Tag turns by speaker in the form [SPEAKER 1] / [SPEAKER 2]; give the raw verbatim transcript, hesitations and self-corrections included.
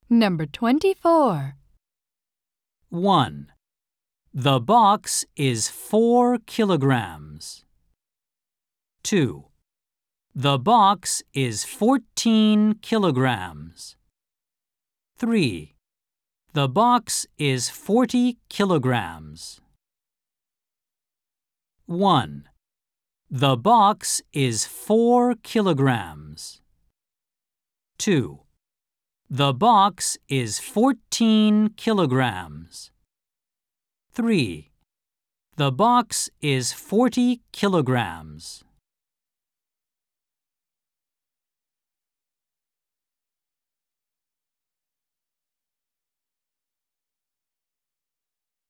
[SPEAKER 1] Number twenty-four.
[SPEAKER 2] one. The box is four kilograms. two. The box is fourteen kilograms. three. The box is forty kilograms. one. The box is four kilograms. two. The box is fourteen kilograms. three. The box is forty kilograms.